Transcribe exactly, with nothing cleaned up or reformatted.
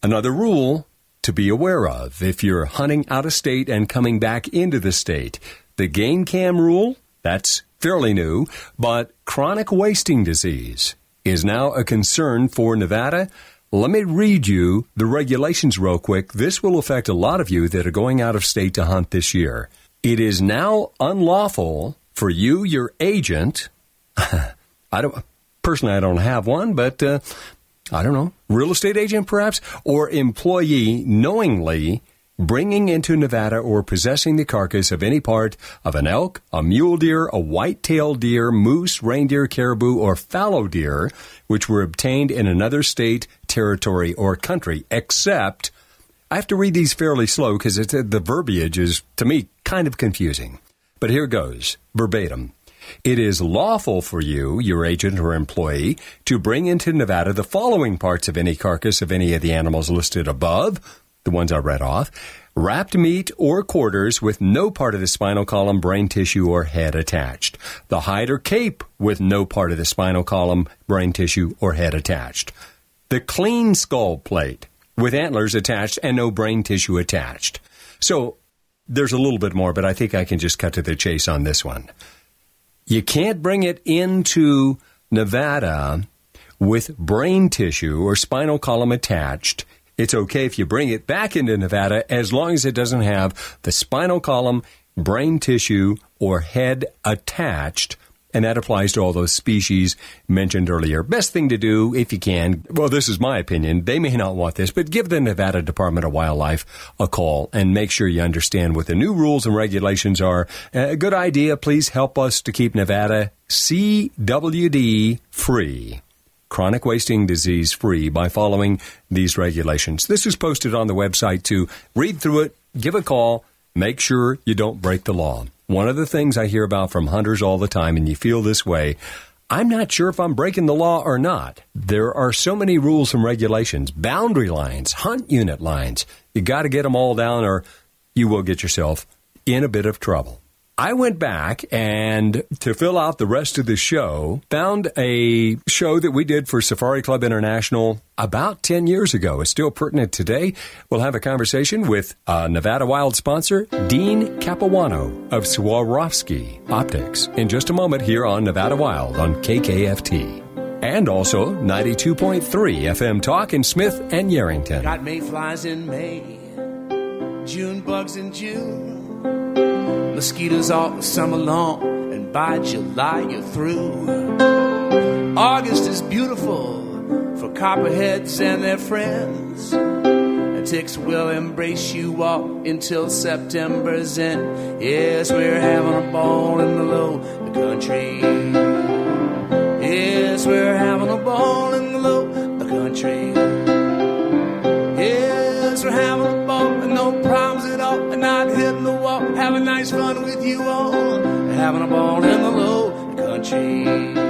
Another rule to be aware of if you're hunting out of state and coming back into the state. The game cam rule, that's fairly new, but chronic wasting disease is now a concern for Nevada. Let me read you the regulations real quick. This will affect a lot of you that are going out of state to hunt this year. It is now unlawful for you, your agent, I don't, personally I don't have one, but uh, I don't know, real estate agent perhaps, or employee knowingly bringing into Nevada or possessing the carcass of any part of an elk, a mule deer, a white-tailed deer, moose, reindeer, caribou, or fallow deer, which were obtained in another state, territory, or country, except, I have to read these fairly slow because the verbiage is, to me, kind of confusing. But here goes, verbatim. It is lawful for you, your agent or employee, to bring into Nevada the following parts of any carcass of any of the animals listed above, the ones I read off: wrapped meat or quarters with no part of the spinal column, brain tissue, or head attached. The hide or cape with no part of the spinal column, brain tissue, or head attached. The clean skull plate with antlers attached and no brain tissue attached. So there's a little bit more, but I think I can just cut to the chase on this one. You can't bring it into Nevada with brain tissue or spinal column attached. It's okay if you bring it back into Nevada as long as it doesn't have the spinal column, brain tissue, or head attached. And that applies to all those species mentioned earlier. Best thing to do, if you can, well, this is my opinion. They may not want this, but give the Nevada Department of Wildlife a call and make sure you understand what the new rules and regulations are. A good idea. Please help us to keep Nevada C W D free, chronic wasting disease free, by following these regulations. This is posted on the website too. Read through it, give a call, make sure you don't break the law. One of the things I hear about from hunters all the time, and you feel this way, I'm not sure if I'm breaking the law or not. There are so many rules and regulations, boundary lines, hunt unit lines. You got to get them all down or you will get yourself in a bit of trouble. I went back and, to fill out the rest of the show, found a show that we did for Safari Club International about ten years ago. It's still pertinent today. We'll have a conversation with uh, Nevada Wild sponsor, Dean Capuano of Swarovski Optics, in just a moment here on Nevada Wild on K K F T. And also ninety-two point three F M Talk in Smith and Yerington. Got mayflies in May, June bugs in June, mosquitoes all summer long, and by July you're through. August is beautiful for copperheads and their friends, and ticks will embrace you all until September's end. Yes, we're having a ball in the low country. Yes, we're having a ball in the low country. Yes, we're having a ball and no problems at all, and not hitting the wall. Having nice fun with you all, having a ball in the low country.